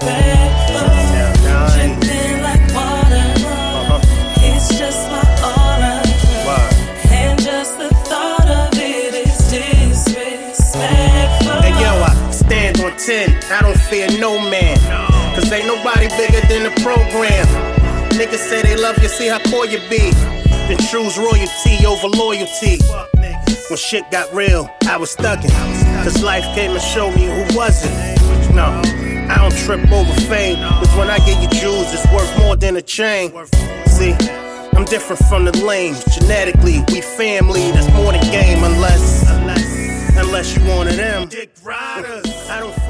disrespectful. Dripping like water. It's just my aura. And just the thought of it is disrespectful. Hey yo, I stand on 10. I don't fear no man. Cause ain't nobody bigger than the program. Niggas say they love you, see how poor you be. Then choose royalty over loyalty. When shit got real, I was thuggin'. Cause life came and showed me who wasn't. No, I don't trip over fame. Cause when I get you jewels, it's worth more than a chain. See, I'm different from the lames. Genetically, we family, that's more than game. Unless you one of them. Dick riders. I don't